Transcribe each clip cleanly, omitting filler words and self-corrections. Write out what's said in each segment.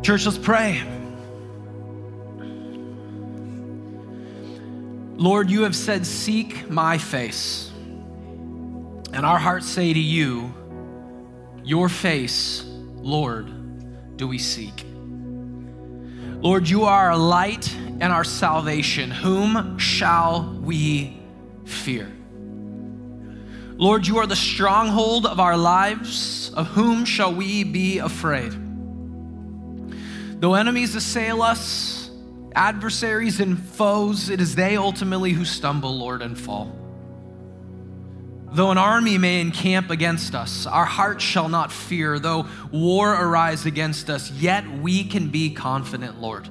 Church, let's pray. Lord, you have said, seek my face. And our hearts say to you, your face, Lord, do we seek. Lord, you are our light and our salvation. Whom shall we fear? Lord, you are the stronghold of our lives. Of whom shall we be afraid? Though enemies assail us, adversaries and foes, it is they ultimately who stumble, Lord, and fall. Though an army may encamp against us, our hearts shall not fear. Though war arise against us, yet we can be confident, Lord.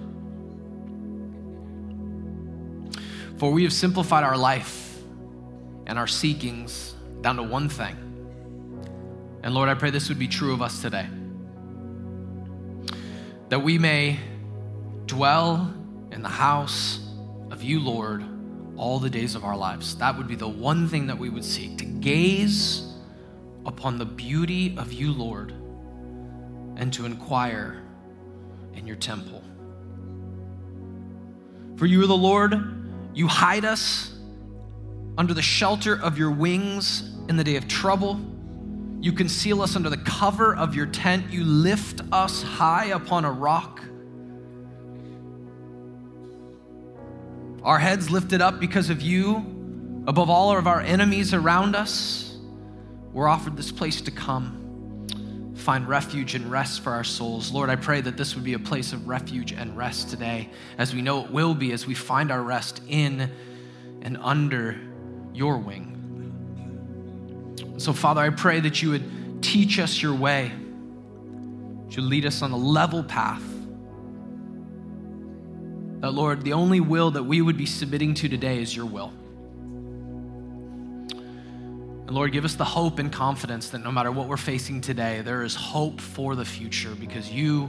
For we have simplified our life and our seekings down to one thing. And Lord, I pray this would be true of us today. That we may dwell in the house of you, Lord, all the days of our lives. That would be the one thing that we would seek, to gaze upon the beauty of you, Lord, and to inquire in your temple. For you are the Lord, you hide us under the shelter of your wings in the day of trouble. You conceal us under the cover of your tent. You lift us high upon a rock. Our heads lifted up because of you, above all of our enemies around us. We're offered this place to come, find refuge and rest for our souls. Lord, I pray that this would be a place of refuge and rest today, as we know it will be, as we find our rest in and under your wing. So, Father, I pray that you would teach us your way, that you lead us on a level path. That, Lord, the only will that we would be submitting to today is your will. And Lord, give us the hope and confidence that no matter what we're facing today, there is hope for the future because you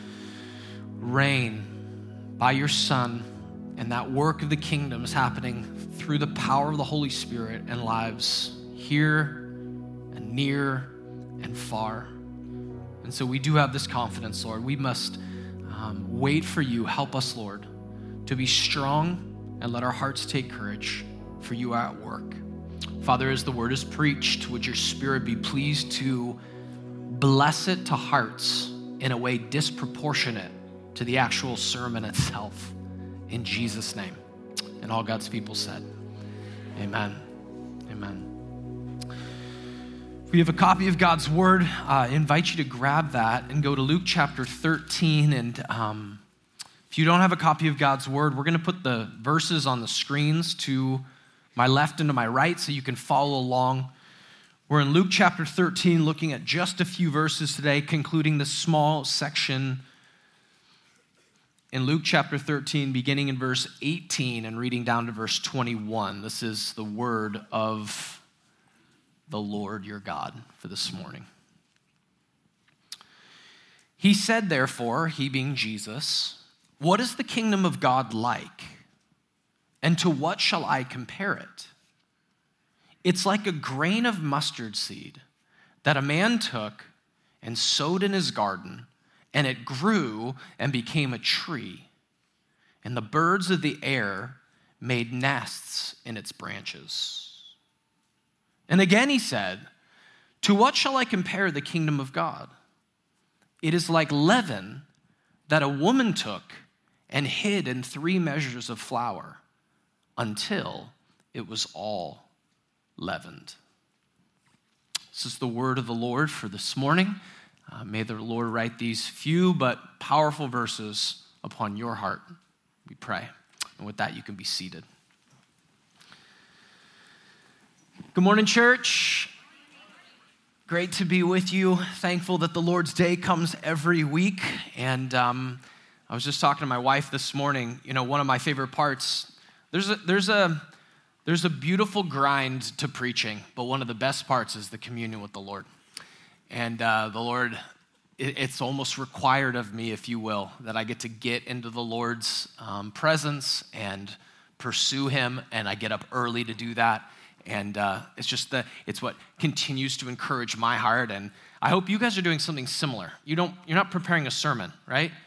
reign by your Son, and that work of the kingdom is happening through the power of the Holy Spirit in lives here and near and far. And so we do have this confidence, Lord. We must wait for you. Help us, Lord, to be strong and let our hearts take courage, for you are at work. Father, as the word is preached, would your Spirit be pleased to bless it to hearts in a way disproportionate to the actual sermon itself. In Jesus' name. And all God's people said, amen. Amen. If we have a copy of God's word, I invite you to grab that and go to Luke chapter 13. And if you don't have a copy of God's word, we're going to put the verses on the screens to my left and to my right so you can follow along. We're in Luke chapter 13, looking at just a few verses today, concluding this small section in Luke chapter 13, beginning in verse 18 and reading down to verse 21. This is the word of the Lord your God for this morning. He said, therefore, he being Jesus, what is the kingdom of God like? And to what shall I compare it? It's like a grain of mustard seed that a man took and sowed in his garden, and it grew and became a tree. And the birds of the air made nests in its branches. And again he said, to what shall I compare the kingdom of God? It is like leaven that a woman took and hid in 3 measures of flour until it was all leavened. This is the word of the Lord for this morning. May the Lord write these few but powerful verses upon your heart, we pray. And with that, you can be seated. Good morning, church. Great to be with you. Thankful that the Lord's Day comes every week. And I was just talking to my wife this morning. You know, one of my favorite parts, there's a beautiful grind to preaching, but one of the best parts is the communion with the Lord. And the Lord, it's almost required of me, if you will, that I get to get into the Lord's presence and pursue him, and I get up early to do that. And it's what continues to encourage my heart. And I hope you guys are doing something similar. You're not preparing a sermon, right?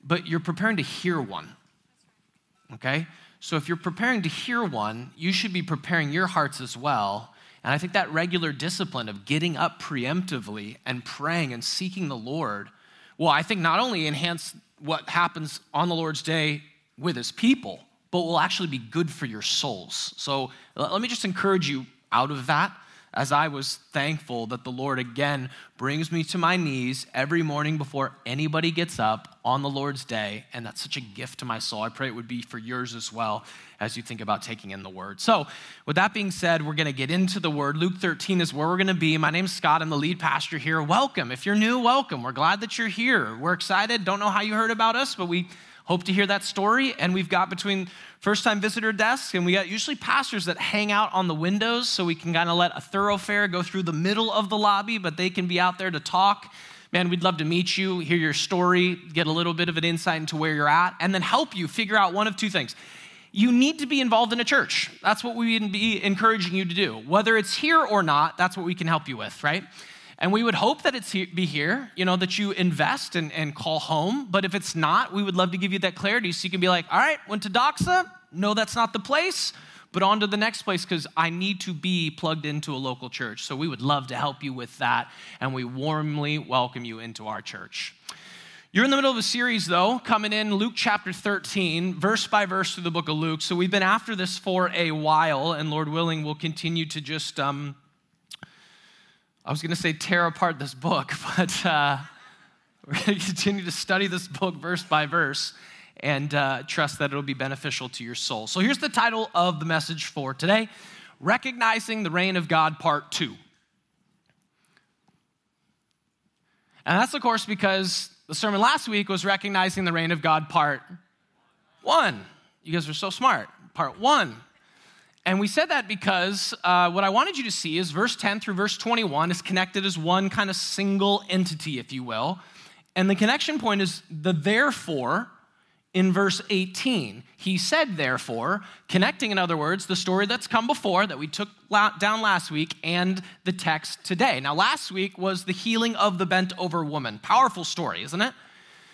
but you're preparing to hear one, okay? So if you're preparing to hear one, you should be preparing your hearts as well. And I think that regular discipline of getting up preemptively and praying and seeking the Lord will, I think, not only enhance what happens on the Lord's day with his people, but will actually be good for your souls. So let me just encourage you out of that, as I was thankful that the Lord again brings me to my knees every morning before anybody gets up on the Lord's day, and that's such a gift to my soul. I pray it would be for yours as well as you think about taking in the Word. So with that being said, we're going to get into the Word. Luke 13 is where we're going to be. My name's Scott. I'm the lead pastor here. Welcome. If you're new, welcome. We're glad that you're here. We're excited. Don't know how you heard about us, but we hope to hear that story. And we've got between first-time visitor desks, and we got usually pastors that hang out on the windows so we can kind of let a thoroughfare go through the middle of the lobby, but they can be out there to talk. Man, we'd love to meet you, hear your story, get a little bit of an insight into where you're at, and then help you figure out one of two things. You need to be involved in a church. That's what we would be encouraging you to do. Whether it's here or not, that's what we can help you with, right? And we would hope that it's be here, that you invest and call home. But if it's not, we would love to give you that clarity so you can be like, all right, went to Doxa. No, that's not the place, but on to the next place because I need to be plugged into a local church. So we would love to help you with that, and we warmly welcome you into our church. You're in the middle of a series, though, coming in Luke chapter 13, verse by verse through the book of Luke. So we've been after this for a while, and Lord willing, we'll continue to just I was going to say tear apart this book, but we're going to continue to study this book verse by verse and trust that it'll be beneficial to your soul. So here's the title of the message for today, Recognizing the Reign of God, Part 2. And that's, of course, because the sermon last week was Recognizing the Reign of God, Part 1. You guys are so smart. Part 1. And we said that because what I wanted you to see is verse 10 through verse 21 is connected as one kind of single entity, if you will. And the connection point is the therefore in verse 18. He said therefore, connecting, in other words, the story that's come before that we took down last week and the text today. Now, last week was the healing of the bent over woman. Powerful story, isn't it?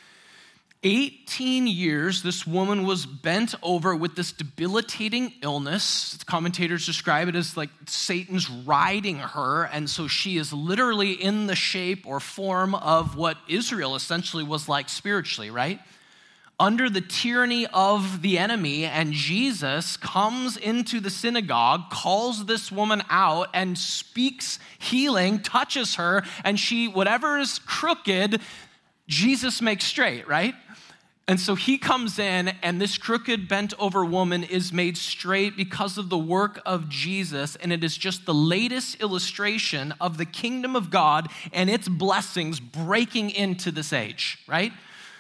18 years, this woman was bent over with this debilitating illness. Commentators describe it as like Satan's riding her, and so she is literally in the shape or form of what Israel essentially was like spiritually, right? Under the tyranny of the enemy, and Jesus comes into the synagogue, calls this woman out, and speaks healing, touches her, and she, whatever is crooked, Jesus makes straight, right? And so he comes in, and this crooked, bent-over woman is made straight because of the work of Jesus, and it is just the latest illustration of the kingdom of God and its blessings breaking into this age, right?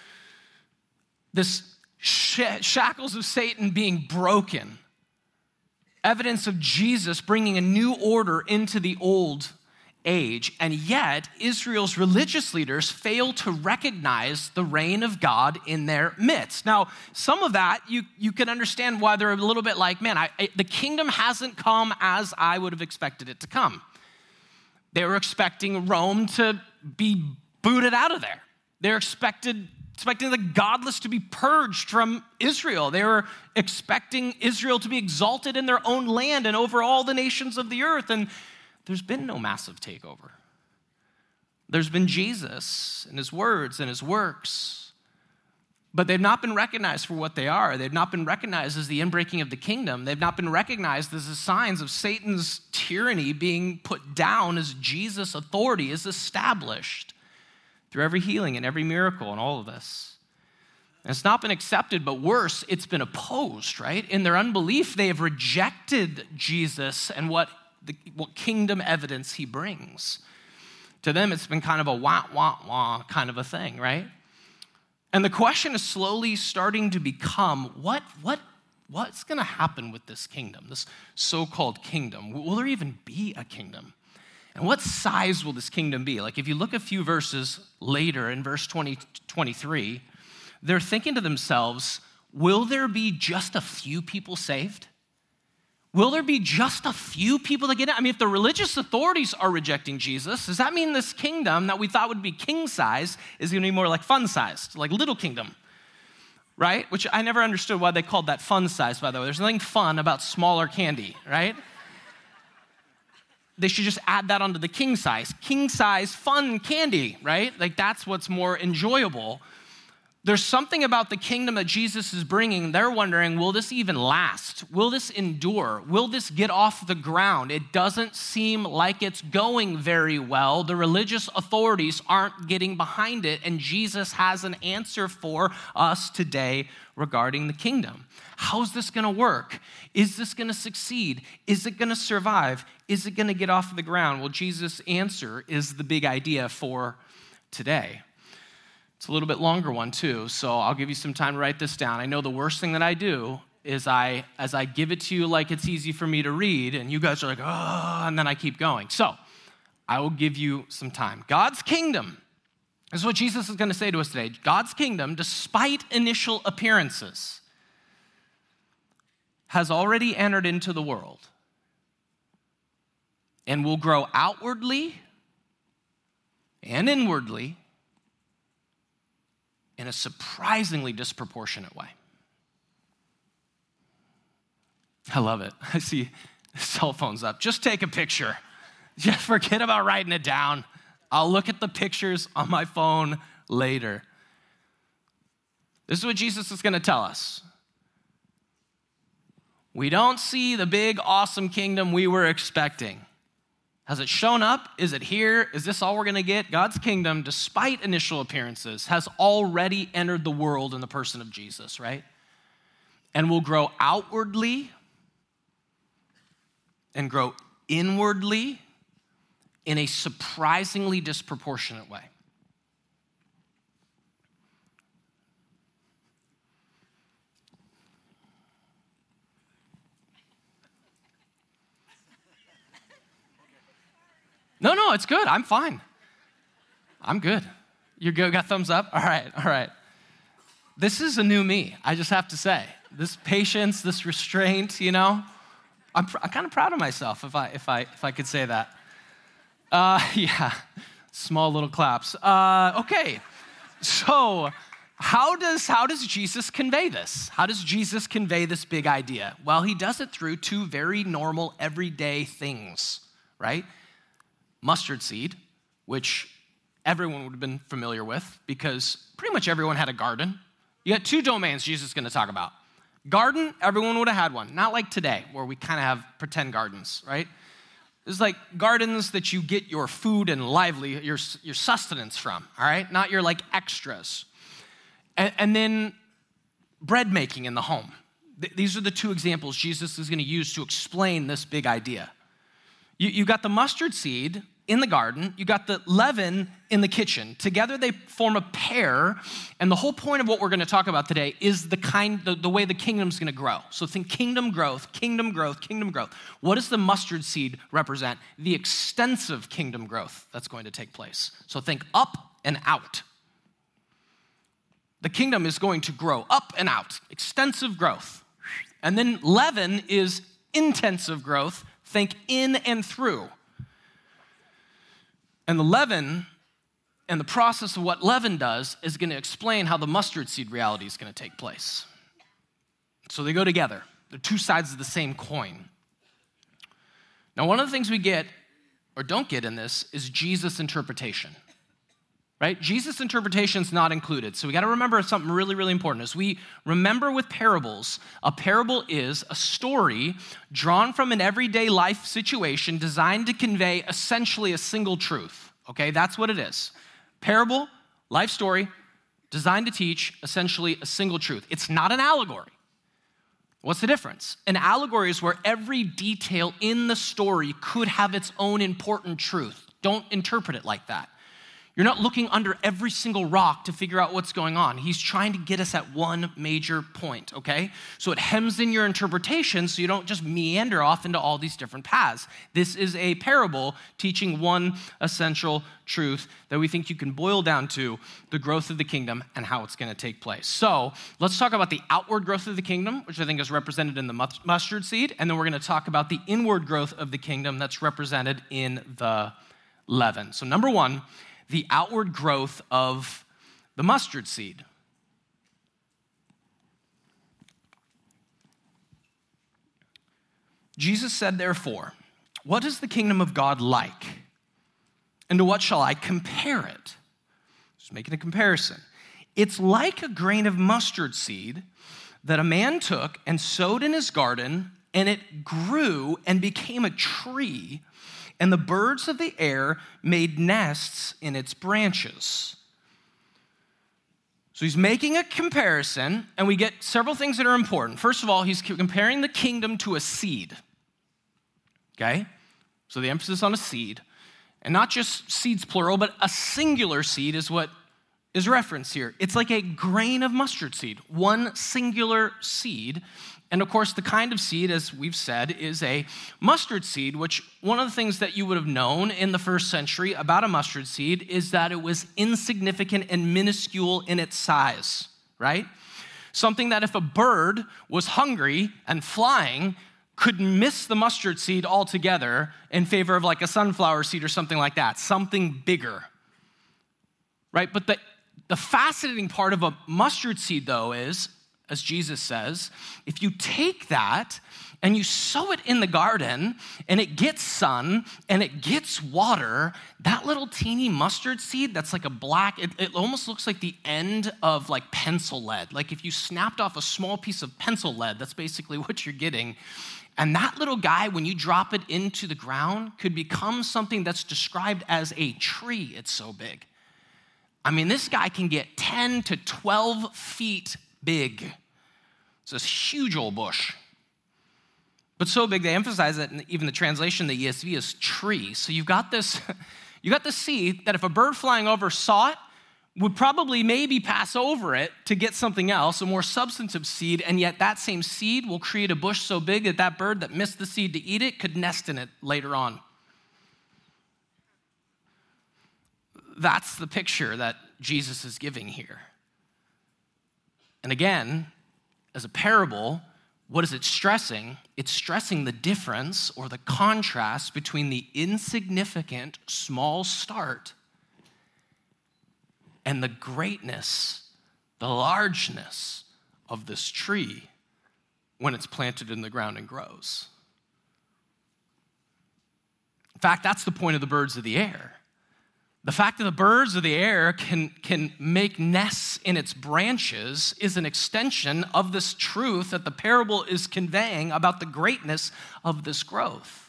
This shackles of Satan being broken, evidence of Jesus bringing a new order into the old age, and yet Israel's religious leaders fail to recognize the reign of God in their midst. Now, some of that, you can understand why they're a little bit like, man, the kingdom hasn't come as I would have expected it to come. They were expecting Rome to be booted out of there. They're expecting the godless to be purged from Israel. They were expecting Israel to be exalted in their own land and over all the nations of the earth, and there's been no massive takeover. There's been Jesus and his words and his works, but they've not been recognized for what they are. They've not been recognized as the inbreaking of the kingdom. They've not been recognized as the signs of Satan's tyranny being put down as Jesus' authority is established through every healing and every miracle and all of this. And it's not been accepted, but worse, it's been opposed, right? In their unbelief, they have rejected Jesus and what kingdom evidence he brings. To them, it's been kind of a wah kind of a thing, right? And the question is slowly starting to become, what's going to happen with this kingdom, this so-called kingdom? Will there even be a kingdom? And what size will this kingdom be? Like if you look a few verses later in verse 23, they're thinking to themselves, will there be just a few people saved? Will there be just a few people that get it? I mean, if the religious authorities are rejecting Jesus, does that mean this kingdom that we thought would be king-sized is going to be more like fun-sized, like little kingdom? right? Which I never understood why they called that fun size, by the way. There's nothing fun about smaller candy, right? They should just add that onto the king size fun candy, right? Like that's what's more enjoyable. There's something about the kingdom that Jesus is bringing. They're wondering, will this even last? Will this endure? Will this get off the ground? It doesn't seem like it's going very well. The religious authorities aren't getting behind it, and Jesus has an answer for us today regarding the kingdom. How's this going to work? Is this going to succeed? Is it going to survive? Is it going to get off the ground? Well, Jesus' answer is the big idea for today. It's a little bit longer one too, so I'll give you some time to write this down. I know the worst thing that I do is as I give it to you like it's easy for me to read, and you guys are like, oh, and then I keep going. So I will give you some time. God's kingdom, this is what Jesus is going to say to us today. God's kingdom, despite initial appearances, has already entered into the world and will grow outwardly and inwardly in a surprisingly disproportionate way. I love it. I see cell phones up. Just take a picture. Just forget about writing it down. I'll look at the pictures on my phone later. This is what Jesus is going to tell us. We don't see the big, awesome kingdom we were expecting. Has it shown up? Is it here? Is this all we're going to get? God's kingdom, despite initial appearances, has already entered the world in the person of Jesus, right? And will grow outwardly and grow inwardly in a surprisingly disproportionate way. No, it's good. I'm fine. I'm good. You good? Got thumbs up? All right. This is a new me, I just have to say. This patience, this restraint, I'm kind of proud of myself if I could say that. Yeah, small little claps. Okay, so how does Jesus convey this? How does Jesus convey this big idea? Well, he does it through two very normal, everyday things, right? Mustard seed, which everyone would have been familiar with because pretty much everyone had a garden. You got two domains Jesus is going to talk about. Garden, everyone would have had one. Not like today, where we kind of have pretend gardens, right? It's like gardens that you get your food and your sustenance from, all right? Not your like extras. And then bread making in the home. These are the two examples Jesus is going to use to explain this big idea. You got the mustard seed in the garden, you got the leaven in the kitchen. Together they form a pair, and the whole point of what we're going to talk about today is the way the kingdom's going to grow. So think kingdom growth, kingdom growth, kingdom growth. What does the mustard seed represent? The extensive kingdom growth that's going to take place. So think up and out. The kingdom is going to grow up and out, extensive growth. And then leaven is intensive growth. Think in and through. And the leaven and the process of what leaven does is going to explain how the mustard seed reality is going to take place. So they go together. They're two sides of the same coin. Now, one of the things we get or don't get in this is Jesus' interpretation. Right? Jesus' interpretation is not included. So we got to remember something really, really important. As we remember with parables, a parable is a story drawn from an everyday life situation designed to convey essentially a single truth. Okay, that's what it is. Parable, life story, designed to teach essentially a single truth. It's not an allegory. What's the difference? An allegory is where every detail in the story could have its own important truth. Don't interpret it like that. You're not looking under every single rock to figure out what's going on. He's trying to get us at one major point, okay? So it hems in your interpretation so you don't just meander off into all these different paths. This is a parable teaching one essential truth that we think you can boil down to the growth of the kingdom and how it's going to take place. So let's talk about the outward growth of the kingdom, which I think is represented in the mustard seed, and then we're going to talk about the inward growth of the kingdom that's represented in the leaven. So number one, the outward growth of the mustard seed. Jesus said, therefore, what is the kingdom of God like? And to what shall I compare it? Just making a comparison. It's like a grain of mustard seed that a man took and sowed in his garden, and it grew and became a tree, and the birds of the air made nests in its branches. So he's making a comparison, and we get several things that are important. First of all, he's comparing the kingdom to a seed. Okay? So the emphasis on a seed. And not just seeds plural, but a singular seed is what is referenced here. It's like a grain of mustard seed, one singular seed. And of course, the kind of seed, as we've said, is a mustard seed, which one of the things that you would have known in the first century about a mustard seed is that it was insignificant and minuscule in its size, right? Something that if a bird was hungry and flying, could miss the mustard seed altogether in favor of like a sunflower seed or something like that, something bigger, right? But the fascinating part of a mustard seed, though, is, as Jesus says, if you take that and you sow it in the garden and it gets sun and it gets water, that little teeny mustard seed that's like a black, it almost looks like the end of like pencil lead. Like if you snapped off a small piece of pencil lead, that's basically what you're getting. And that little guy, when you drop it into the ground, could become something that's described as a tree. It's so big. I mean, this guy can get 10 to 12 feet big. It's this huge old bush. But so big, they emphasize that in even the translation, the ESV is tree. So you've got this seed that if a bird flying over saw it, would probably maybe pass over it to get something else, a more substantive seed, and yet that same seed will create a bush so big that that bird that missed the seed to eat it could nest in it later on. That's the picture that Jesus is giving here. And again, as a parable, what is it stressing? It's stressing the difference or the contrast between the insignificant small start and the greatness, the largeness of this tree when it's planted in the ground and grows. In fact, that's the point of the birds of the air. The fact that the birds of the air can make nests in its branches is an extension of this truth that the parable is conveying about the greatness of this growth.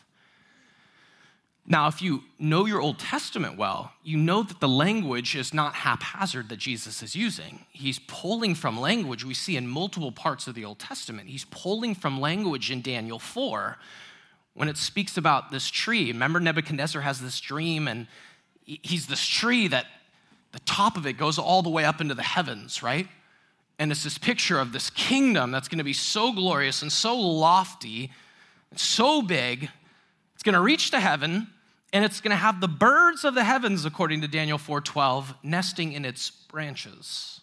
Now, if you know your Old Testament well, you know that the language is not haphazard that Jesus is using. He's pulling from language we see in multiple parts of the Old Testament. He's pulling from language in Daniel 4 when it speaks about this tree. Remember, Nebuchadnezzar has this dream, and he's this tree that the top of it goes all the way up into the heavens, right? And it's this picture of this kingdom that's going to be so glorious and so lofty and so big. It's going to reach to heaven, and it's going to have the birds of the heavens, according to Daniel 4:12, nesting in its branches.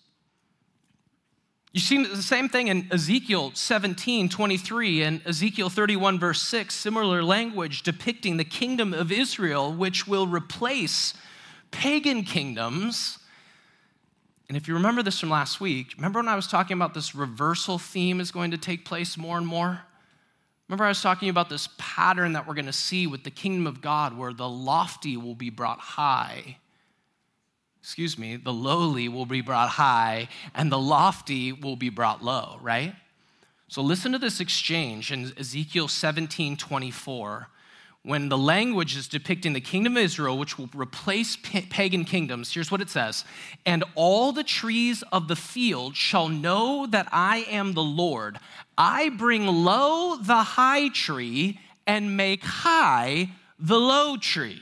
You see the same thing in Ezekiel 17:23 and Ezekiel 31, verse 6, similar language depicting the kingdom of Israel, which will replace pagan kingdoms. And if you remember this from last week, remember when I was talking about this reversal theme is going to take place more and more? Remember I was talking about this pattern that we're going to see with the kingdom of God where the lofty will be brought high. The lowly will be brought high and the lofty will be brought low, right? So listen to this exchange in Ezekiel 17:24. When the language is depicting the kingdom of Israel, which will replace pagan kingdoms, here's what it says. And all the trees of the field shall know that I am the Lord. I bring low the high tree and make high the low tree.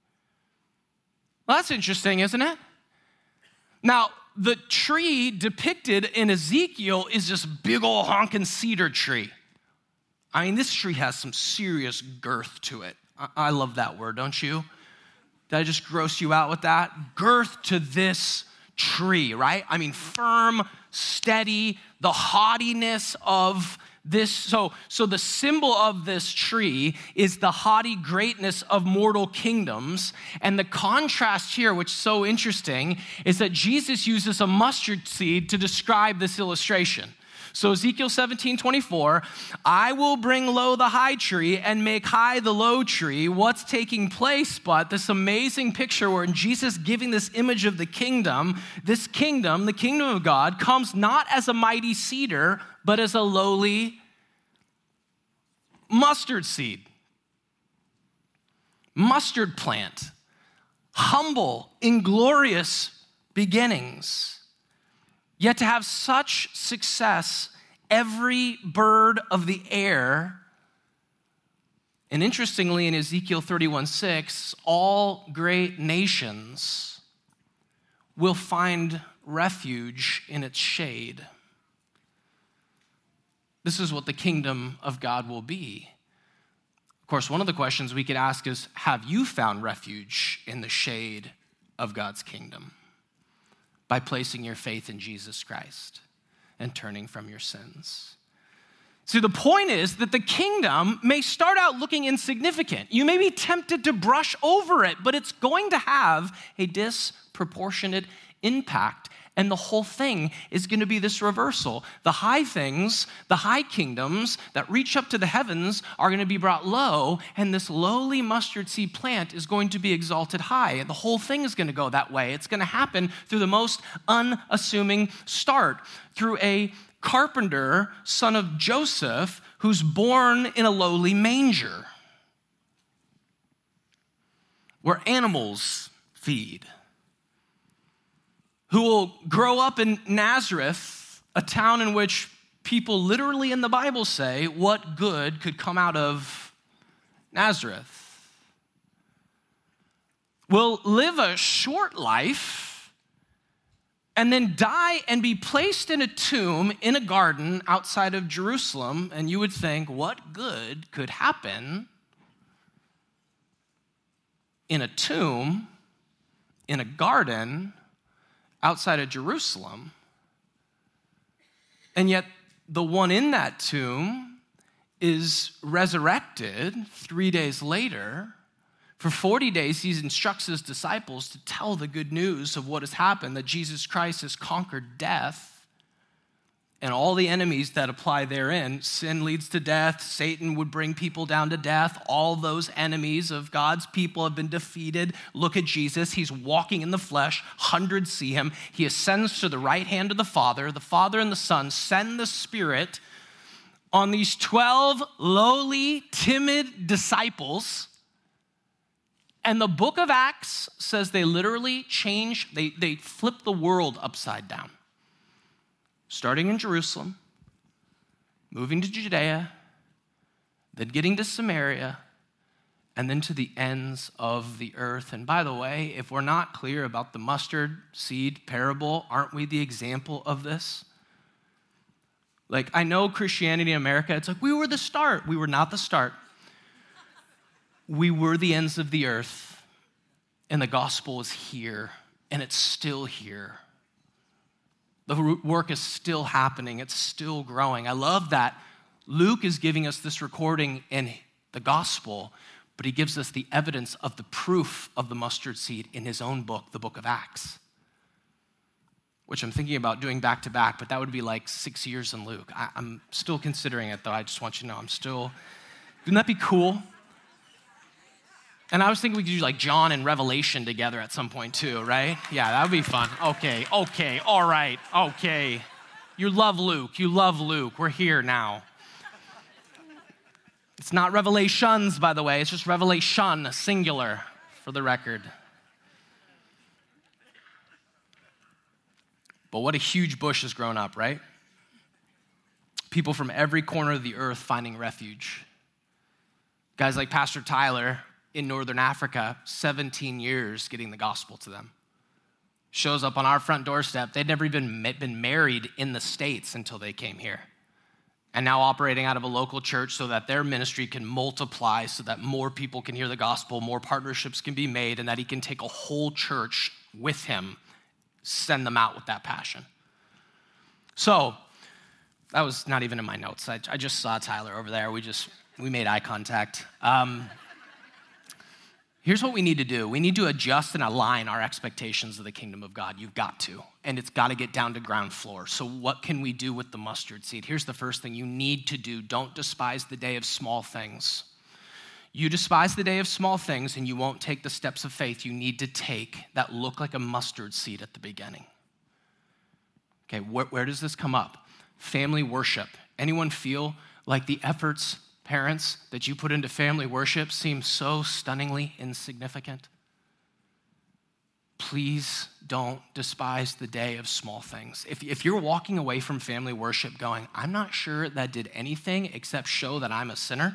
Well, that's interesting, isn't it? Now, the tree depicted in Ezekiel is this big old honking cedar tree. I mean, this tree has some serious girth to it. I love that word, don't you? Did I just gross you out with that? Girth to this tree, right? I mean, firm, steady, the haughtiness of this. So the symbol of this tree is the haughty greatness of mortal kingdoms. And the contrast here, which is so interesting, is that Jesus uses a mustard seed to describe this illustration. So Ezekiel 17:24, I will bring low the high tree and make high the low tree. What's taking place? But this amazing picture where Jesus giving this image of the kingdom, this kingdom, the kingdom of God, comes not as a mighty cedar, but as a lowly mustard seed. Mustard plant. Humble, inglorious beginnings. Yet to have such success, every bird of the air, and interestingly in Ezekiel 31:6, all great nations will find refuge in its shade. This is what the kingdom of God will be. Of course, one of the questions we could ask is, have you found refuge in the shade of God's kingdom by placing your faith in Jesus Christ and turning from your sins? See, the point is that the kingdom may start out looking insignificant. You may be tempted to brush over it, but it's going to have a disproportionate impact. And the whole thing is going to be this reversal. The high things, the high kingdoms that reach up to the heavens are going to be brought low, and this lowly mustard seed plant is going to be exalted high. And the whole thing is going to go that way. It's going to happen through the most unassuming start, through a carpenter, son of Joseph, who's born in a lowly manger, where animals feed, who will grow up in Nazareth, a town in which people literally in the Bible say, what good could come out of Nazareth? Will live a short life and then die and be placed in a tomb in a garden outside of Jerusalem. And you would think, what good could happen in a tomb, in a garden, outside of Jerusalem? And yet the one in that tomb is resurrected 3 days later. For 40 days, he instructs his disciples to tell the good news of what has happened, that Jesus Christ has conquered death and all the enemies that apply therein. Sin leads to death. Satan would bring people down to death. All those enemies of God's people have been defeated. Look at Jesus. He's walking in the flesh. Hundreds see him. He ascends to the right hand of the Father. The Father and the Son send the Spirit on these 12 lowly, timid disciples. And the book of Acts says they literally they flip the world upside down. Starting in Jerusalem, moving to Judea, then getting to Samaria, and then to the ends of the earth. And by the way, if we're not clear about the mustard seed parable, aren't we the example of this? Like, I know Christianity in America, it's like, we were the start. We were not the start. We were the ends of the earth, and the gospel is here, and it's still here. The work is still happening. It's still growing. I love that Luke is giving us this recording in the gospel, but he gives us the evidence of the proof of the mustard seed in his own book, the book of Acts, which I'm thinking about doing back to back, but that would be like 6 years in Luke. I'm still considering it, though. I just want you to know wouldn't that be cool? And I was thinking we could do like John and Revelation together at some point too, right? Yeah, that would be fun. Okay, all right, okay. You love Luke. We're here now. It's not Revelations, by the way. It's just Revelation, singular, for the record. But what a huge bush has grown up, right? People from every corner of the earth finding refuge. Guys like Pastor Tyler in Northern Africa, 17 years getting the gospel to them. Shows up on our front doorstep. They'd never even been married in the States until they came here. And now operating out of a local church so that their ministry can multiply, so that more people can hear the gospel, more partnerships can be made, and that he can take a whole church with him, send them out with that passion. So, that was not even in my notes. I just saw Tyler over there. We made eye contact. Here's what we need to do. We need to adjust and align our expectations of the kingdom of God. You've got to. And it's got to get down to ground floor. So what can we do with the mustard seed? Here's the first thing you need to do. Don't despise the day of small things. You despise the day of small things and you won't take the steps of faith you need to take that look like a mustard seed at the beginning. Okay, where does this come up? Family worship. Anyone feel like the efforts, parents, that you put into family worship seem so stunningly insignificant? Please don't despise the day of small things. If you're walking away from family worship going, I'm not sure that did anything except show that I'm a sinner,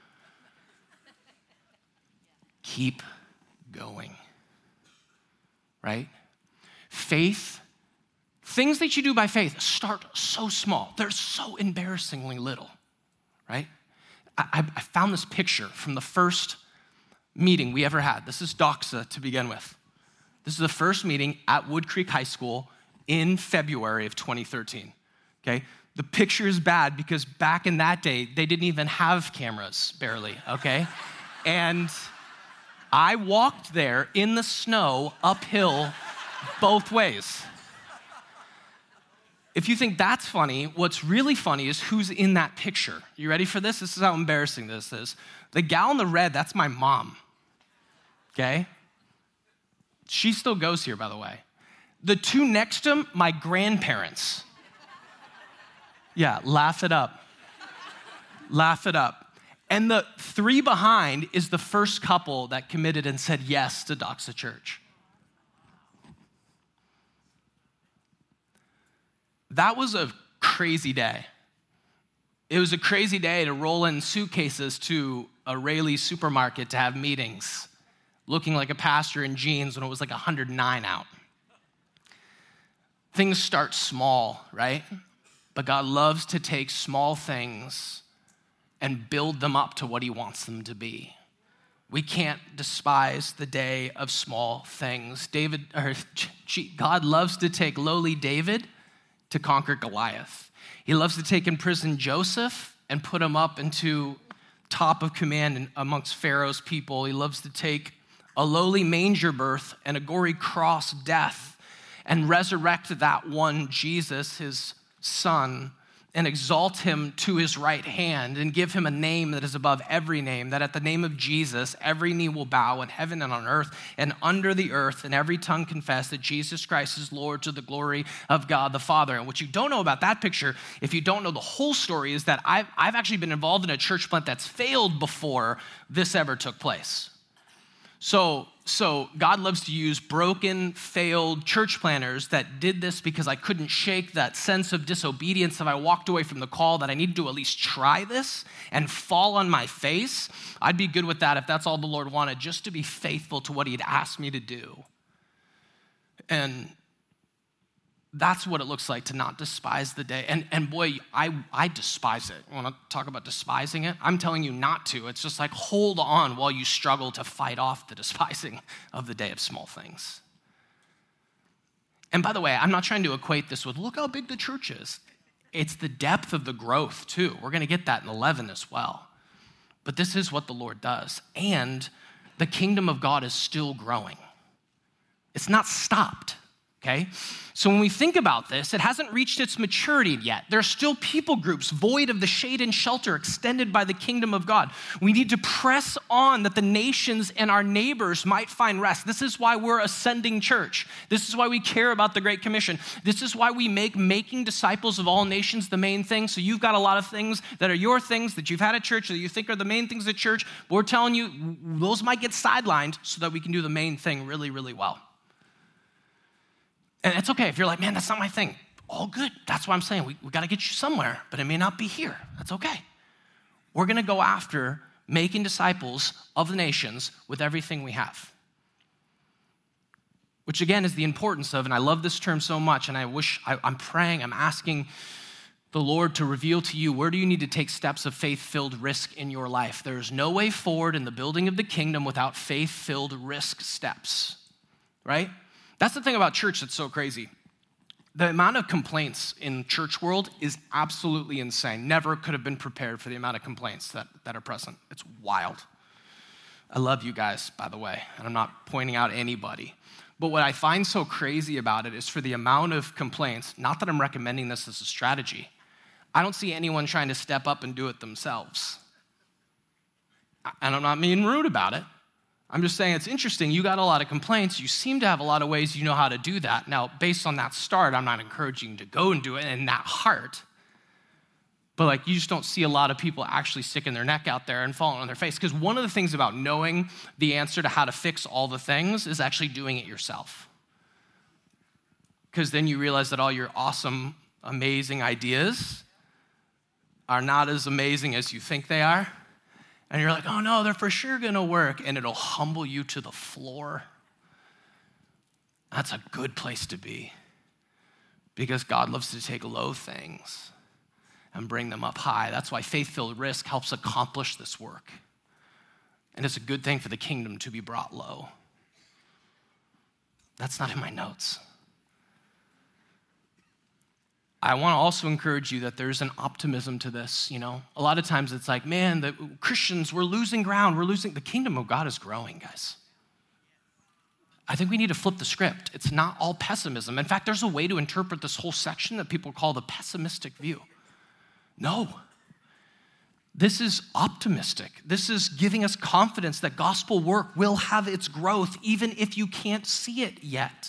keep going, right? Faith, things that you do by faith start so small. They're so embarrassingly little, right? I found this picture from the first meeting we ever had. This is Doxa to begin with. This is the first meeting at Wood Creek High School in February of 2013, okay? The picture is bad because back in that day, they didn't even have cameras, barely, okay? And I walked there in the snow, uphill, both ways. If you think that's funny, what's really funny is who's in that picture. You ready for this? This is how embarrassing this is. The gal in the red, that's my mom, okay? She still goes here, by the way. The two next to him, my grandparents. Yeah, laugh it up. Laugh it up. And the three behind is the first couple that committed and said yes to Doxa Church. That was a crazy day. It was a crazy day to roll in suitcases to a Rayleigh supermarket to have meetings, looking like a pastor in jeans when it was like 109 out. Things start small, right? But God loves to take small things and build them up to what he wants them to be. We can't despise the day of small things. God loves to take lowly David to conquer Goliath. He loves to take in prison Joseph and put him up into top of command amongst Pharaoh's people. He loves to take a lowly manger birth and a gory cross death and resurrect that one Jesus, his son, and exalt him to his right hand and give him a name that is above every name, that at the name of Jesus, every knee will bow in heaven and on earth and under the earth, and every tongue confess that Jesus Christ is Lord to the glory of God the Father. And what you don't know about that picture, if you don't know the whole story, is that I've actually been involved in a church plant that's failed before this ever took place. So God loves to use broken, failed church planners that did this because I couldn't shake that sense of disobedience if I walked away from the call that I needed to at least try this and fall on my face. I'd be good with that if that's all the Lord wanted, just to be faithful to what he'd asked me to do. And that's what it looks like to not despise the day. And boy, I despise it. I want to talk about despising it. I'm telling you not to. It's just like hold on while you struggle to fight off the despising of the day of small things. And by the way, I'm not trying to equate this with look how big the church is. It's the depth of the growth too. We're going to get that in 11 as well. But this is what the Lord does. And the kingdom of God is still growing. It's not stopped. Okay? So when we think about this, it hasn't reached its maturity yet. There are still people groups void of the shade and shelter extended by the kingdom of God. We need to press on that the nations and our neighbors might find rest. This is why we're ascending church. This is why we care about the Great Commission. This is why we make making disciples of all nations the main thing. So you've got a lot of things that are your things that you've had at church that you think are the main things at church. But we're telling you those might get sidelined so that we can do the main thing really, really well. And it's okay if you're like, man, that's not my thing. All good. That's why I'm saying we got to get you somewhere, but it may not be here. That's okay. We're going to go after making disciples of the nations with everything we have. Which again is the importance of, and I love this term so much, and I'm praying, I'm asking the Lord to reveal to you, where do you need to take steps of faith-filled risk in your life? There is no way forward in the building of the kingdom without faith-filled risk steps, right? That's the thing about church that's so crazy. The amount of complaints in church world is absolutely insane. Never could have been prepared for the amount of complaints that are present. It's wild. I love you guys, by the way, and I'm not pointing out anybody. But what I find so crazy about it is for the amount of complaints, not that I'm recommending this as a strategy, I don't see anyone trying to step up and do it themselves. And I'm not being rude about it. I'm just saying it's interesting. You got a lot of complaints. You seem to have a lot of ways you know how to do that. Now, based on that start, I'm not encouraging you to go and do it in that heart. But you just don't see a lot of people actually sticking their neck out there and falling on their face. Because one of the things about knowing the answer to how to fix all the things is actually doing it yourself. Because then you realize that all your awesome, amazing ideas are not as amazing as you think they are. And you're like, oh no, they're for sure gonna work. And it'll humble you to the floor. That's a good place to be. Because God loves to take low things and bring them up high. That's why faith-filled risk helps accomplish this work. And it's a good thing for the kingdom to be brought low. That's not in my notes. I want to also encourage you that there's an optimism to this, A lot of times it's like, man, the Christians, we're losing ground. The kingdom of God is growing, guys. I think we need to flip the script. It's not all pessimism. In fact, there's a way to interpret this whole section that people call the pessimistic view. No. This is optimistic. This is giving us confidence that gospel work will have its growth even if you can't see it yet.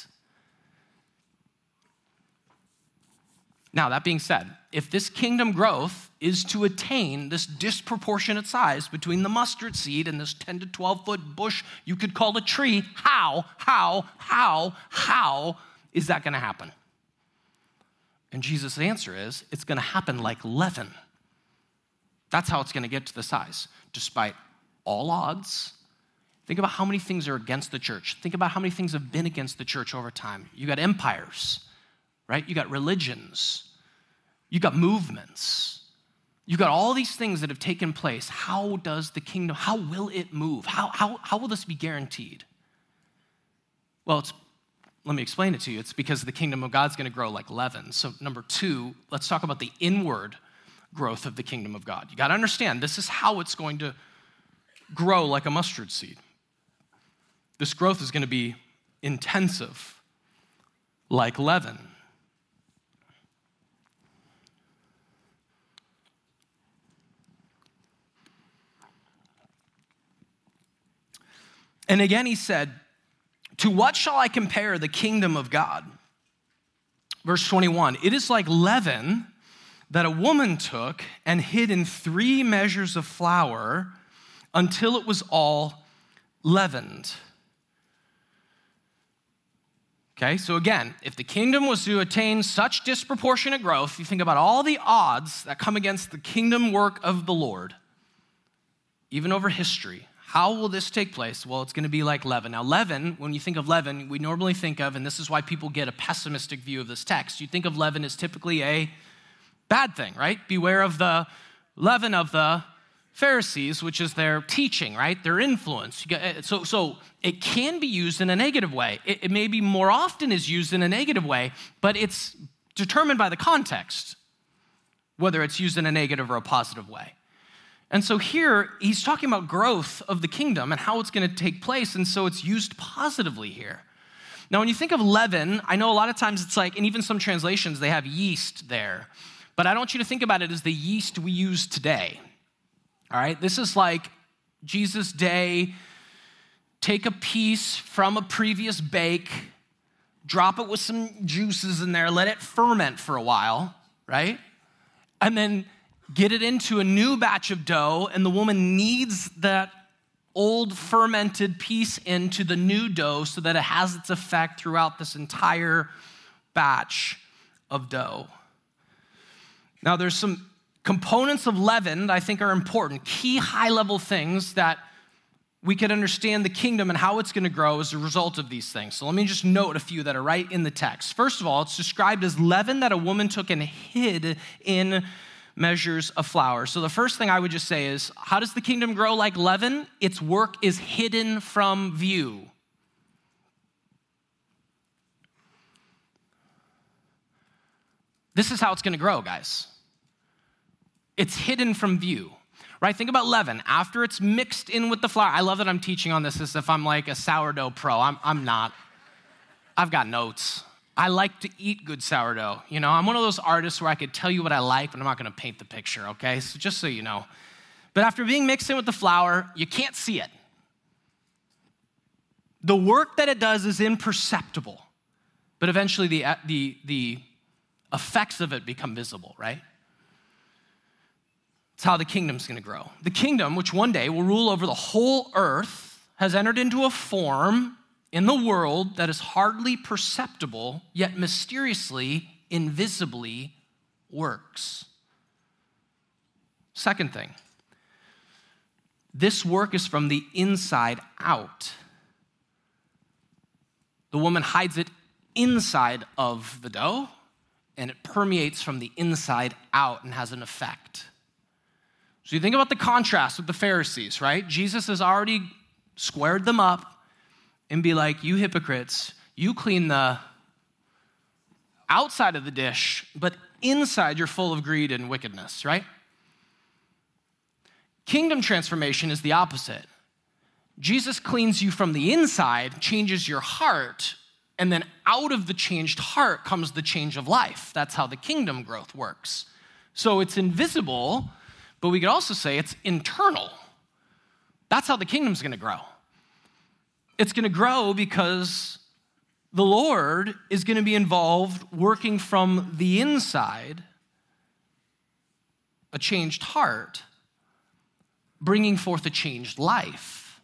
Now, that being said, if this kingdom growth is to attain this disproportionate size between the mustard seed and this 10 to 12 foot bush you could call a tree, how is that going to happen? And Jesus' answer is, it's going to happen like leaven. That's how it's going to get to the size. Despite all odds, think about how many things are against the church. Think about how many things have been against the church over time. You got empires, right? You got religions. You got movements. You got all these things that have taken place. How does the kingdom, how will it move? How will this be guaranteed? Well, let me explain it to you. It's because the kingdom of God's going to grow like leaven. So number 2, let's talk about the inward growth of the kingdom of God. You got to understand, this is how it's going to grow like a mustard seed. This growth is going to be intensive, like leaven. And again, he said, to what shall I compare the kingdom of God? Verse 21, it is like leaven that a woman took and hid in 3 measures of flour until it was all leavened. Okay, so again, if the kingdom was to attain such disproportionate growth, you think about all the odds that come against the kingdom work of the Lord, even over history. How will this take place? Well, it's going to be like leaven. Now, leaven, when you think of leaven, we normally think of, and this is why people get a pessimistic view of this text, you think of leaven as typically a bad thing, right? Beware of the leaven of the Pharisees, which is their teaching, right? Their influence. So it can be used in a negative way. It maybe more often is used in a negative way, but it's determined by the context, whether it's used in a negative or a positive way. And so here, he's talking about growth of the kingdom and how it's going to take place, and so it's used positively here. Now, when you think of leaven, I know a lot of times it's like, and even some translations, they have yeast there. But I don't want you to think about it as the yeast we use today. All right? This is like Jesus' day, take a piece from a previous bake, drop it with some juices in there, let it ferment for a while, right? And then get it into a new batch of dough, and the woman kneads that old fermented piece into the new dough so that it has its effect throughout this entire batch of dough. Now, there's some components of leaven that I think are important, key high-level things that we could understand the kingdom and how it's going to grow as a result of these things. So let me just note a few that are right in the text. First of all, it's described as leaven that a woman took and hid in measures of flour. So the first thing I would just say is, how does the kingdom grow like leaven? Its work is hidden from view. This is how it's going to grow, guys. It's hidden from view. right? Think about leaven. After it's mixed in with the flour, I love that I'm teaching on this as if I'm like a sourdough pro. I'm not. I've got notes. I like to eat good sourdough. You know, I'm one of those artists where I could tell you what I like, but I'm not going to paint the picture, okay? So just so you know. But after being mixed in with the flour, you can't see it. The work that it does is imperceptible, but eventually the effects of it become visible, right? It's how the kingdom's going to grow. The kingdom, which one day will rule over the whole earth, has entered into a form in the world that is hardly perceptible, yet mysteriously, invisibly works. Second thing, this work is from the inside out. The woman hides it inside of the dough, and it permeates from the inside out and has an effect. So you think about the contrast with the Pharisees, right? Jesus has already squared them up and be like, you hypocrites, you clean the outside of the dish, but inside you're full of greed and wickedness, right? Kingdom transformation is the opposite. Jesus cleans you from the inside, changes your heart, and then out of the changed heart comes the change of life. That's how the kingdom growth works. So it's invisible, but we could also say it's internal. That's how the kingdom's going to grow. It's going to grow because the Lord is going to be involved working from the inside, a changed heart, bringing forth a changed life.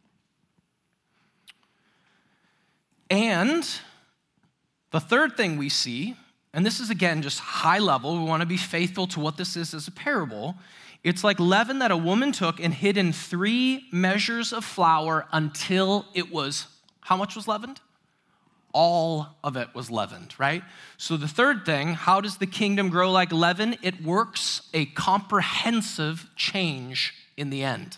And the third thing we see, and this is again just high level, we want to be faithful to what this is as a parable. It's like leaven that a woman took and hid in 3 measures of flour until it was, how much was leavened? All of it was leavened, right? So the third thing, how does the kingdom grow like leaven? It works a comprehensive change in the end.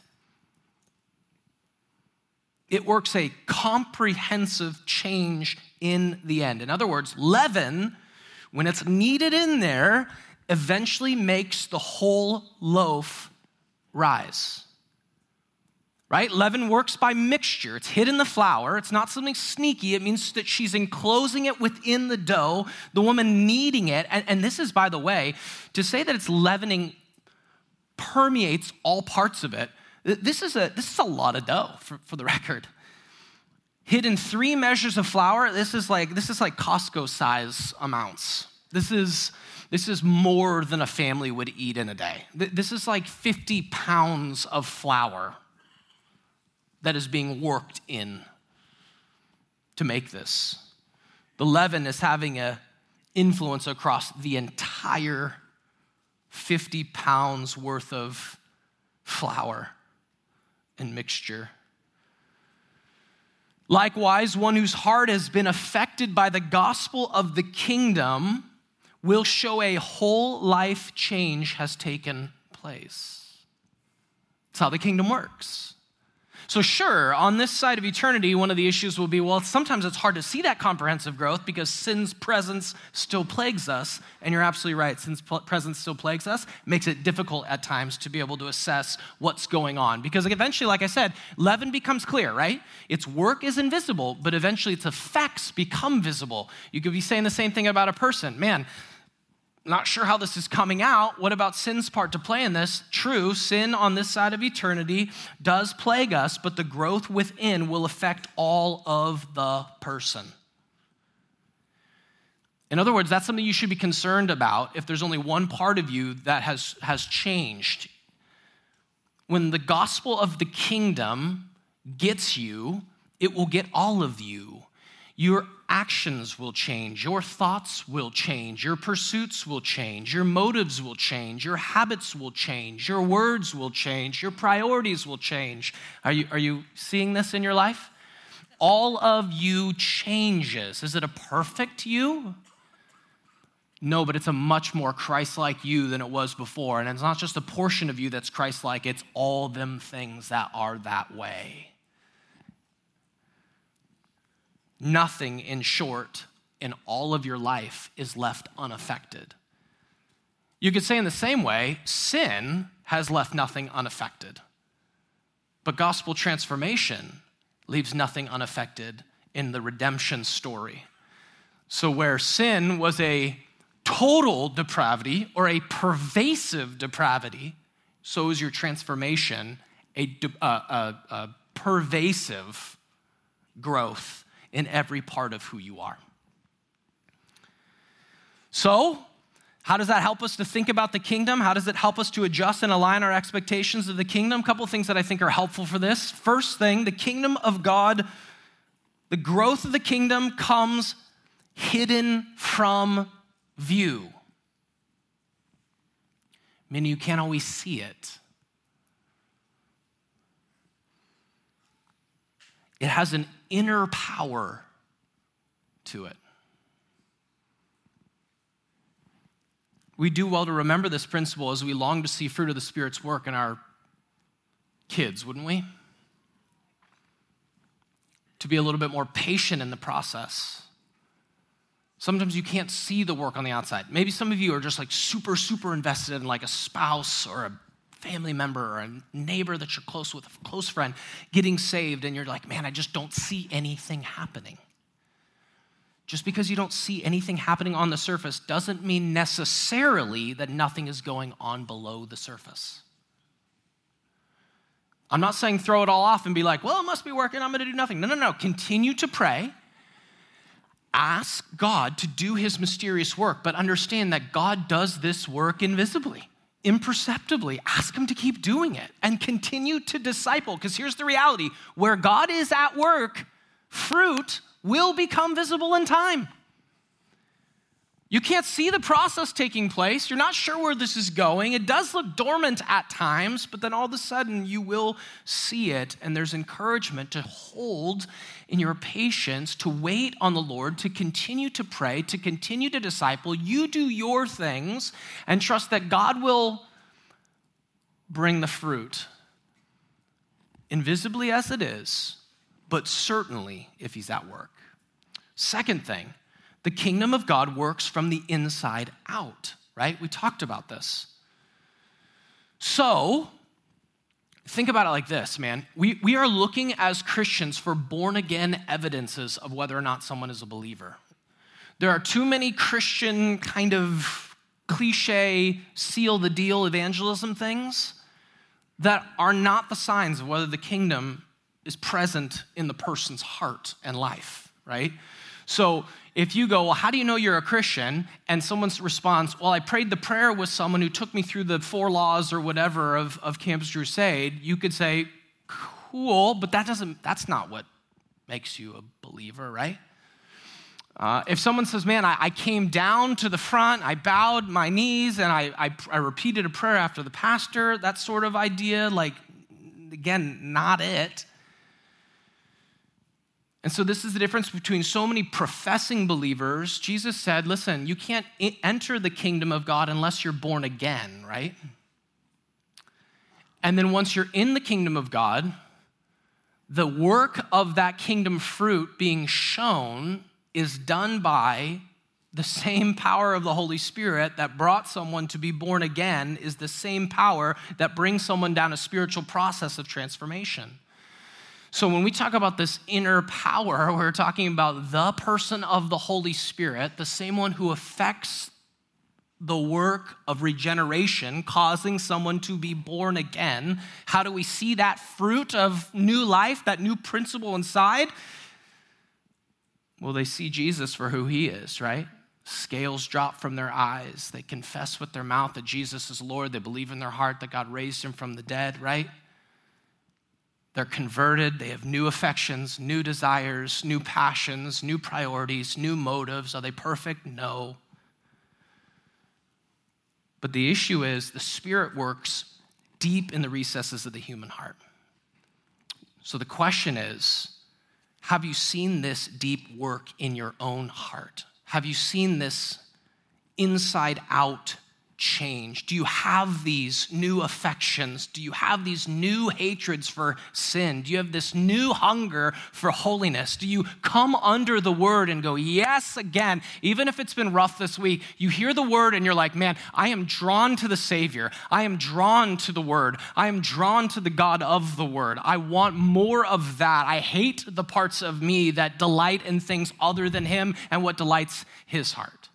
It works a comprehensive change in the end. In other words, leaven, when it's kneaded in there, eventually makes the whole loaf rise, right? Leaven works by mixture. It's hid in the flour. It's not something sneaky. It means that she's enclosing it within the dough, the woman kneading it. And this is, by the way, to say that it's leavening permeates all parts of it. This is a lot of dough, for the record. Hid in 3 measures of flour. This is like Costco size amounts. This is more than a family would eat in a day. This is like 50 pounds of flour that is being worked in to make this. The leaven is having an influence across the entire 50 pounds worth of flour and mixture. Likewise, one whose heart has been affected by the gospel of the kingdom will show a whole life change has taken place. That's how the kingdom works. So sure, on this side of eternity, one of the issues will be, well, sometimes it's hard to see that comprehensive growth because sin's presence still plagues us. And you're absolutely right, sin's presence still plagues us. It makes it difficult at times to be able to assess what's going on. Because eventually, like I said, leaven becomes clear, right? Its work is invisible, but eventually its effects become visible. You could be saying the same thing about a person. Man, not sure how this is coming out. What about sin's part to play in this? True, sin on this side of eternity does plague us, but the growth within will affect all of the person. In other words, that's something you should be concerned about if there's only one part of you that has changed. When the gospel of the kingdom gets you, it will get all of you. Your actions will change, your thoughts will change, your pursuits will change, your motives will change, your habits will change, your words will change, your priorities will change. Are you seeing this in your life? All of you changes. Is it a perfect you? No, but it's a much more Christ-like you than it was before. And it's not just a portion of you that's Christ-like, it's all them things that are that way. Nothing, in short, in all of your life is left unaffected. You could say in the same way, sin has left nothing unaffected. But gospel transformation leaves nothing unaffected in the redemption story. So where sin was a total depravity or a pervasive depravity, so is your transformation a pervasive growth in every part of who you are. So, how does that help us to think about the kingdom? How does it help us to adjust and align our expectations of the kingdom? A couple of things that I think are helpful for this. First thing, the kingdom of God, the growth of the kingdom comes hidden from view. Meaning you can't always see it. It has an inner power to it. We do well to remember this principle as we long to see fruit of the Spirit's work in our kids, wouldn't we? To be a little bit more patient in the process. Sometimes you can't see the work on the outside. Maybe some of you are just like super, super invested in like a spouse or a family member or a neighbor that you're close with, a close friend, getting saved, and you're like, man, I just don't see anything happening. Just because you don't see anything happening on the surface doesn't mean necessarily that nothing is going on below the surface. I'm not saying throw it all off and be like, well, it must be working, I'm gonna do nothing. No. Continue to pray. Ask God to do his mysterious work, but understand that God does this work invisibly, imperceptibly. Ask him to keep doing it and continue to disciple, because here's the reality. Where God is at work, fruit will become visible in time. You can't see the process taking place. You're not sure where this is going. It does look dormant at times, but then all of a sudden you will see it, and there's encouragement to hold in your patience, to wait on the Lord, to continue to pray, to continue to disciple. You do your things and trust that God will bring the fruit, invisibly as it is, but certainly if he's at work. Second thing, the kingdom of God works from the inside out, right? We talked about this. So, think about it like this, man. We are looking as Christians for born-again evidences of whether or not someone is a believer. There are too many Christian kind of cliche, seal the deal evangelism things that are not the signs of whether the kingdom is present in the person's heart and life, right? So if you go, well, how do you know you're a Christian? And someone responds, well, I prayed the prayer with someone who took me through the 4 laws or whatever of Campus Crusade, you could say, cool, but that's not what makes you a believer, right? If someone says, man, I came down to the front, I bowed my knees, and I repeated a prayer after the pastor, that sort of idea, like, again, not it. And so this is the difference between so many professing believers. Jesus said, listen, you can't enter the kingdom of God unless you're born again, right? And then once you're in the kingdom of God, the work of that kingdom fruit being shown is done by the same power of the Holy Spirit that brought someone to be born again, is the same power that brings someone down a spiritual process of transformation. So when we talk about this inner power, we're talking about the person of the Holy Spirit, the same one who affects the work of regeneration, causing someone to be born again. How do we see that fruit of new life, that new principle inside? Well, they see Jesus for who he is, right? Scales drop from their eyes. They confess with their mouth that Jesus is Lord. They believe in their heart that God raised him from the dead, right? They're converted, they have new affections, new desires, new passions, new priorities, new motives. Are they perfect? No. But the issue is the Spirit works deep in the recesses of the human heart. So the question is, have you seen this deep work in your own heart? Have you seen this inside out change? Do you have these new affections? Do you have these new hatreds for sin? Do you have this new hunger for holiness? Do you come under the word and go, yes, again, even if it's been rough this week, you hear the word and you're like, man, I am drawn to the Savior. I am drawn to the word. I am drawn to the God of the word. I want more of that. I hate the parts of me that delight in things other than him and what delights his heart.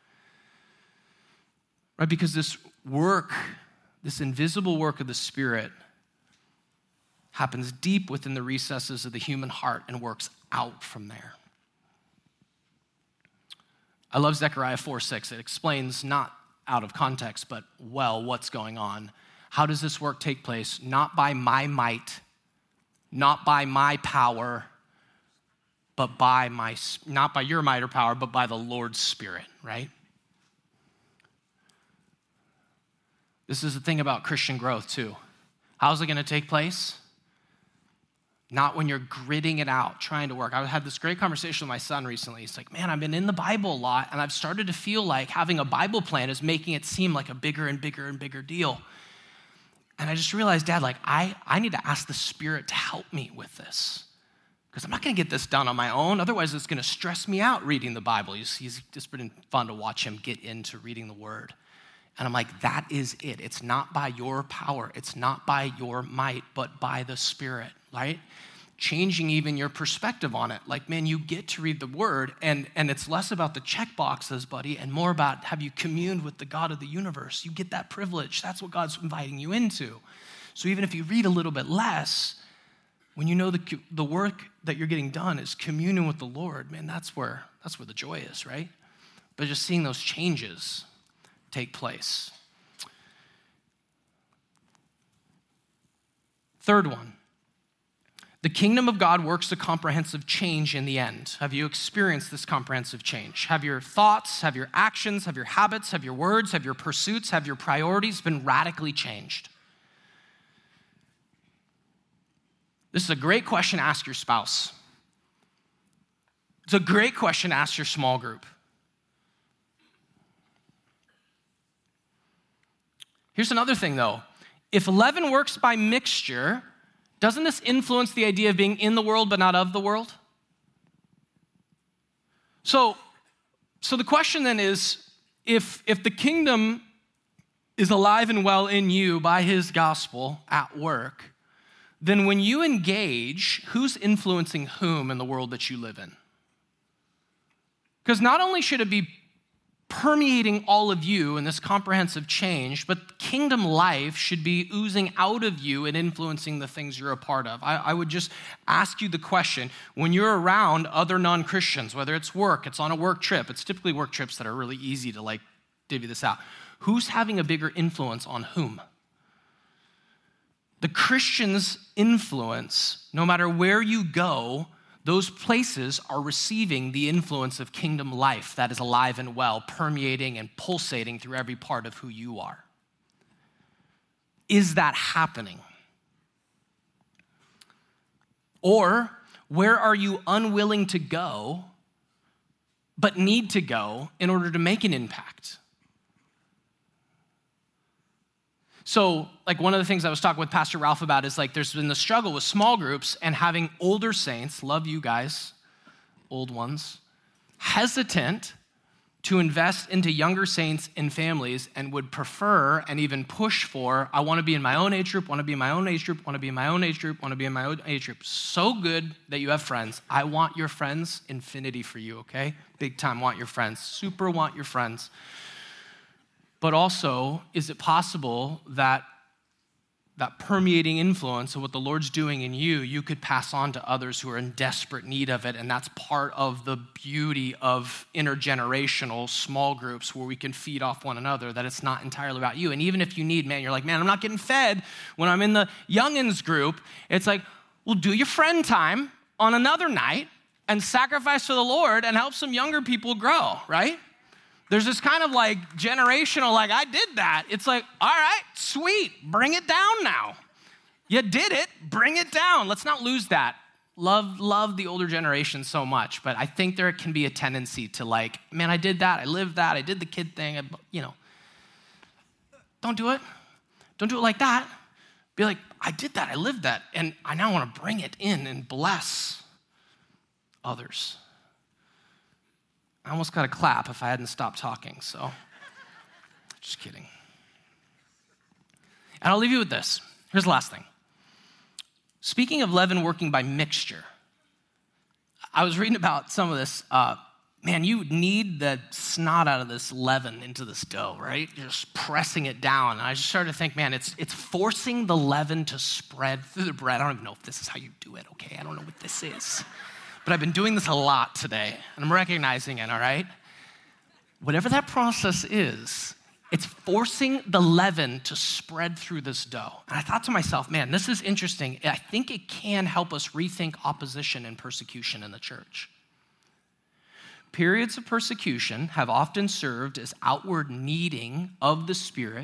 Right? Because this work, this invisible work of the Spirit happens deep within the recesses of the human heart and works out from there. I love Zechariah 4:6. It explains, not out of context, but well, what's going on. How does this work take place? Not by my might, not by my power, but not by your might or power, but by the Lord's Spirit, right? This is the thing about Christian growth too. How's it going to take place? Not when you're gritting it out, trying to work. I had this great conversation with my son recently. He's like, man, I've been in the Bible a lot, and I've started to feel like having a Bible plan is making it seem like a bigger and bigger and bigger deal. And I just realized, Dad, like I need to ask the Spirit to help me with this, because I'm not going to get this done on my own. Otherwise, it's going to stress me out reading the Bible. He's just been fun to watch him get into reading the Word. And I'm like, that is it. It's not by your power. It's not by your might, but by the Spirit, right? Changing even your perspective on it. Like, man, you get to read the Word, and it's less about the check boxes, buddy, and more about, have you communed with the God of the universe? You get that privilege. That's what God's inviting you into. So even if you read a little bit less, when you know the work that you're getting done is communion with the Lord, man, that's where the joy is, right? But just seeing those changes take place. Third one, the kingdom of God works a comprehensive change in the end. Have you experienced this comprehensive change? Have your thoughts, have your actions, have your habits, have your words, have your pursuits, have your priorities been radically changed? This is a great question to ask your spouse. It's a great question to ask your small group. Here's another thing, though. If leaven works by mixture, doesn't this influence the idea of being in the world but not of the world? So the question then is, if the kingdom is alive and well in you by his gospel at work, then when you engage, who's influencing whom in the world that you live in? Because not only should it be permeating all of you in this comprehensive change, but kingdom life should be oozing out of you and influencing the things you're a part of. I would just ask you the question, when you're around other non-Christians, whether it's work, it's on a work trip, it's typically work trips that are really easy to like divvy this out. Who's having a bigger influence on whom? The Christian's influence, no matter where you go, those places are receiving the influence of kingdom life that is alive and well, permeating and pulsating through every part of who you are. Is that happening? Or where are you unwilling to go, but need to go in order to make an impact? So, like, one of the things I was talking with Pastor Ralph about is, like, there's been the struggle with small groups and having older saints, love you guys, old ones, hesitant to invest into younger saints and families and would prefer and even push for, I want to be in my own age group, want to be in my own age group, want to be in my own age group, want to be in my own age group. So good that you have friends. I want your friends, infinity for you, okay? Big time want your friends, super want your friends. But also, is it possible that that permeating influence of what the Lord's doing in you, you could pass on to others who are in desperate need of it? And that's part of the beauty of intergenerational small groups where we can feed off one another, that it's not entirely about you. And even if you need, man, you're like, man, I'm not getting fed when I'm in the youngins group. It's like, well, do your friend time on another night and sacrifice for the Lord and help some younger people grow, right? There's this kind of like generational, like, I did that. It's like, all right, sweet, bring it down now. You did it, bring it down. Let's not lose that. Love the older generation so much, but I think there can be a tendency to like, man, I did that, I lived that, I did the kid thing, you know. Don't do it. Don't do it like that. Be like, I did that, I lived that, and I now want to bring it in and bless others. I almost got to clap if I hadn't stopped talking, so just kidding. And I'll leave you with this. Here's the last thing. Speaking of leaven working by mixture, I was reading about some of this. Man, you need the snot out of this leaven into this dough, right? You're just pressing it down. And I just started to think, man, it's forcing the leaven to spread through the bread. I don't even know if this is how you do it, okay? I don't know what this is. But I've been doing this a lot today, and I'm recognizing it, all right? Whatever that process is, it's forcing the leaven to spread through this dough. And I thought to myself, man, this is interesting. I think it can help us rethink opposition and persecution in the church. Periods of persecution have often served as outward kneading of the Spirit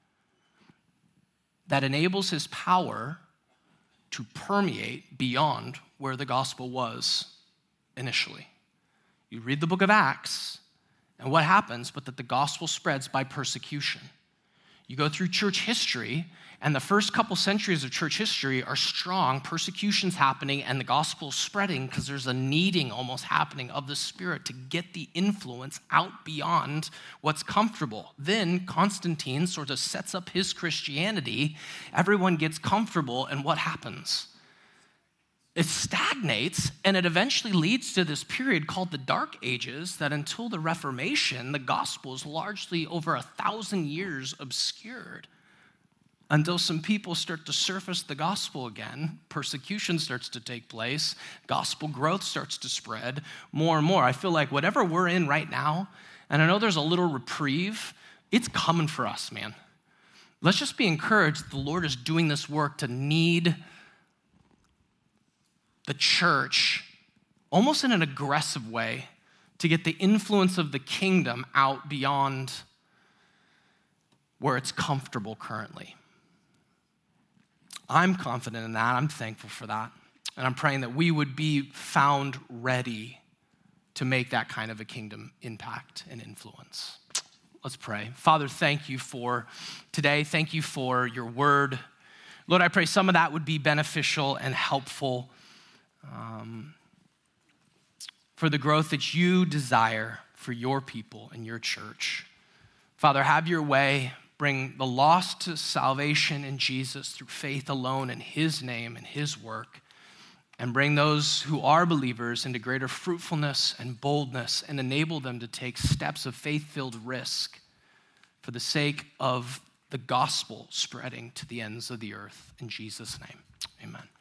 that enables his power to permeate beyond where the gospel was initially. You read the book of Acts, and what happens but that the gospel spreads by persecution. You go through church history, and the first couple centuries of church history are strong. Persecution's happening, and the gospel's spreading because there's a kneading almost happening of the Spirit to get the influence out beyond what's comfortable. Then Constantine sort of sets up his Christianity. Everyone gets comfortable, and what happens? It stagnates, and it eventually leads to this period called the Dark Ages that until the Reformation, the gospel is largely over 1,000 years obscured. Until some people start to surface the gospel again, persecution starts to take place, gospel growth starts to spread more and more. I feel like whatever we're in right now, and I know there's a little reprieve, it's coming for us, man. Let's just be encouraged that the Lord is doing this work to knead the church almost in an aggressive way to get the influence of the kingdom out beyond where it's comfortable currently. I'm confident in that. I'm thankful for that. And I'm praying that we would be found ready to make that kind of a kingdom impact and influence. Let's pray. Father, thank you for today. Thank you for your word. Lord, I pray some of that would be beneficial and helpful for the growth that you desire for your people and your church. Father, have your way. Bring the lost to salvation in Jesus through faith alone in his name and his work. And bring those who are believers into greater fruitfulness and boldness and enable them to take steps of faith-filled risk for the sake of the gospel spreading to the ends of the earth. In Jesus' name, amen.